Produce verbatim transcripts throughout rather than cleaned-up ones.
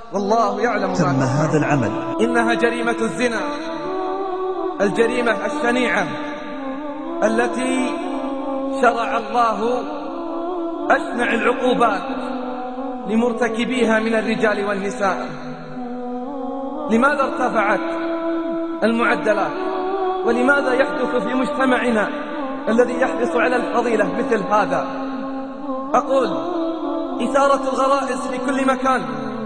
والله يعلم ما تم هذا العمل. إنها جريمة الزنا، الجريمة الشنيعة التي شرع الله أشنع العقوبات لمرتكبيها من الرجال والنساء. لماذا ارتفعت المعدلات؟ ولماذا يحدث في مجتمعنا الذي يحرص على الفضيلة مثل هذا؟ أقول: إثارة الغرائز في كل مكان،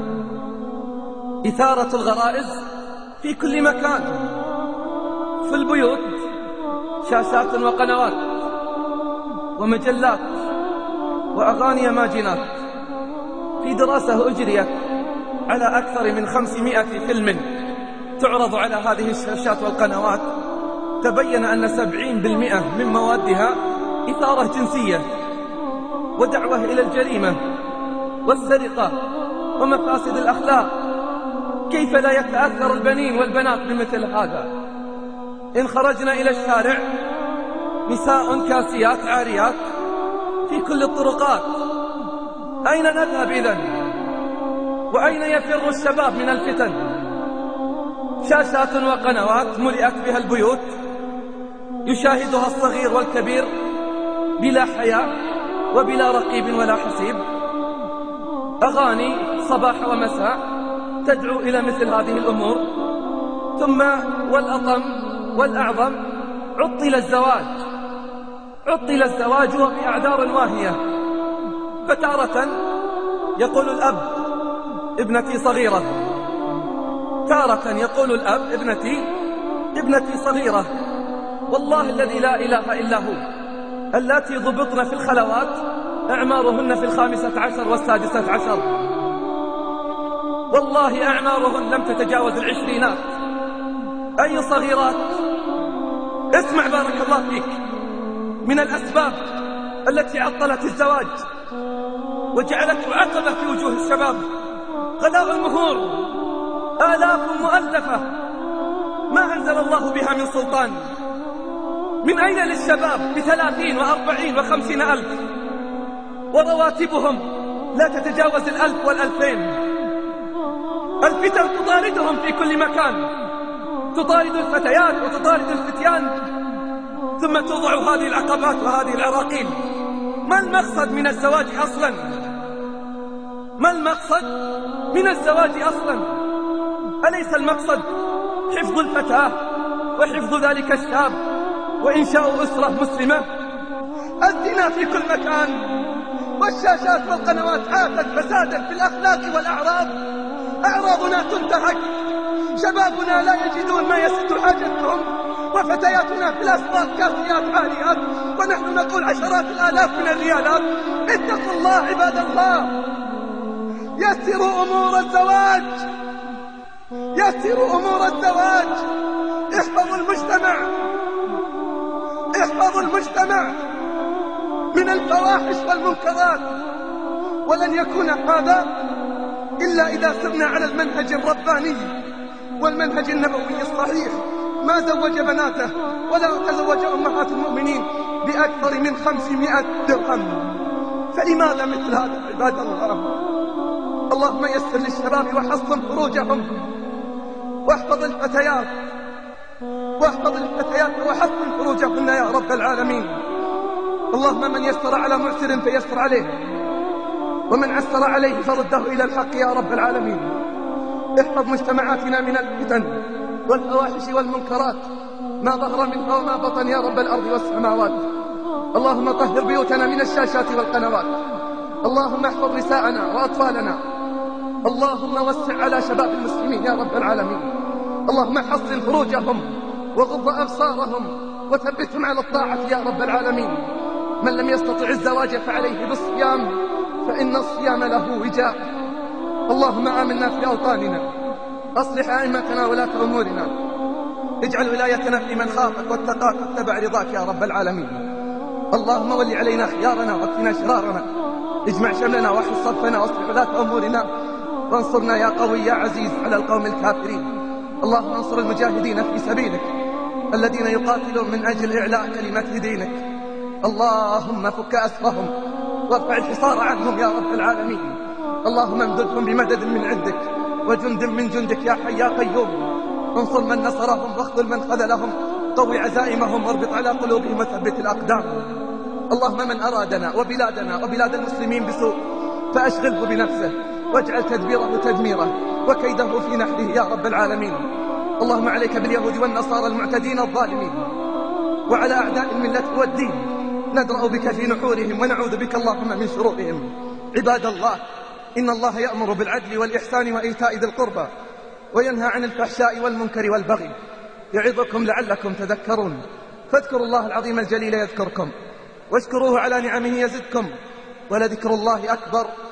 إثارة الغرائز في كل مكان، في البيوت شاشات وقنوات ومجلات وأغاني ماجنات. في دراسة أجريت على أكثر من خمسمائة فيلم تعرض على هذه الشاشات والقنوات، تبين أن سبعين بالمئة من موادها إثارة جنسية ودعوة إلى الجريمة والسرقة ومفاسد الأخلاق. كيف لا يتأثر البنين والبنات بمثل هذا؟ إن خرجنا إلى الشارع نساء كاسيات عاريات في كل الطرقات، أين نذهب إذن؟ وأين يفر الشباب من الفتن؟ شاشات وقنوات ملئت بها البيوت، يشاهدها الصغير والكبير بلا حياء وبلا رقيب ولا حسيب. أغاني صباح ومساء تدعو إلى مثل هذه الأمور. ثم والأطم والأعظم، عطل الزواج، عطل الزواج وبأعذار واهية. فتارة يقول الأب: ابنتي صغيرة، تارة يقول الأب: ابنتي ابنتي صغيرة. والله الذي لا إله إلا هو، اللاتي ضبطن في الخلوات أعمارهن في الخامسة عشر والسادسة عشر، والله أعمارهن لم تتجاوز العشرينات. أي صغيرات؟ اسمع بارك الله فيك، من الأسباب التي عطلت الزواج وجعلته عقبة في وجوه الشباب غلاء المهور، آلاف مؤلفة ما أنزل الله بها من سلطان. من أين للشباب بثلاثين وأربعين وخمسين ألف ورواتبهم لا تتجاوز الألف والألفين؟ الفتن تطاردهم في كل مكان، تطارد الفتيات وتطارد الفتيان، ثم توضع هذه العقبات وهذه العراقيل. ما المقصد من الزواج أصلا؟ ما المقصد من الزواج أصلا؟ أليس المقصد حفظ الفتاة وحفظ ذلك الشاب وإنشاء أسرة مسلمة؟ الزنا في كل مكان، والشاشات والقنوات عاتت فسادا في الأخلاق والأعراض. أعراضنا تنتهك، شبابنا لا يجدون ما يسد حاجتهم، وفتياتنا في الأسواق كاسيات عاريات، ونحن نقول عشرات الآلاف من الريالات. اتقوا الله عباد الله، يسروا أمور الزواج، يسروا أمور الزواج. احفظوا المجتمع، احفظوا المجتمع من الفواحش والمنكرات. ولن يكون هذا إلا إذا سرنا على المنهج الرباني والمنهج النبوي الصحيح. ما زوج بناته ولا تزوج أمهات المؤمنين بأكثر من خمسمائة درهم، فلماذا مثل هذا عباد الله؟ اللهم يسر للشباب وحصن فروجهم، واحفظ الفتيات واحفظ الفتيات وحصن فروجهن يا رب العالمين. اللهم من يسر على معسر فيسر عليه، ومن عسر عليه فرده إلى الحق يا رب العالمين. احفظ مجتمعاتنا من الفتن والفواحش والمنكرات ما ظهر منها وما بطن يا رب الأرض والسماوات. اللهم طهر بيوتنا من الشاشات والقنوات. اللهم احفظ نساءنا وأطفالنا. اللهم وسع على شباب المسلمين يا رب العالمين. اللهم حصن فروجهم وغض أبصارهم وثبتهم على الطاعة يا رب العالمين. من لم يستطع الزواج فعليه بالصيام، فإن الصيام له وجاء. اللهم آمنا في أوطاننا، أصلح أئمتنا ولاة أمورنا، اجعل ولايتنا في من خافك واتقاك واتبع رضاك يا رب العالمين. اللهم ول علينا خيارنا واكفنا شرارنا، اجمع شملنا واحفظ صفنا واصلح ولاة أمورنا، وانصرنا يا قوي يا عزيز على القوم الكافرين. اللهم انصر المجاهدين في سبيلك الذين يقاتلون من أجل إعلاء كلمة دينك. اللهم فك أسرهم وارفع الحصار عنهم يا رب العالمين. اللهم امددهم بمدد من عندك وجند من جندك يا حي يا قيوم. انصر من نصرهم واخذل من خذلهم، قوي عزائمهم واربط على قلوبهم وثبت الأقدام. اللهم من أرادنا وبلادنا وبلاد المسلمين بسوء فأشغله بنفسه، واجعل تدبيره تدميره وكيده في نحره يا رب العالمين. اللهم عليك باليهود والنصارى المعتدين الظالمين، وعلى أعداء الملة والدين ندرأ بك في نحورهم ونعوذ بك اللهم من شرورهم. عباد الله، إن الله يأمر بالعدل والإحسان وإيتاء ذي القربى وينهى عن الفحشاء والمنكر والبغي، يعظكم لعلكم تذكرون. فاذكروا الله العظيم الجليل يذكركم، واشكروه على نعمه يزدكم، ولذكر الله أكبر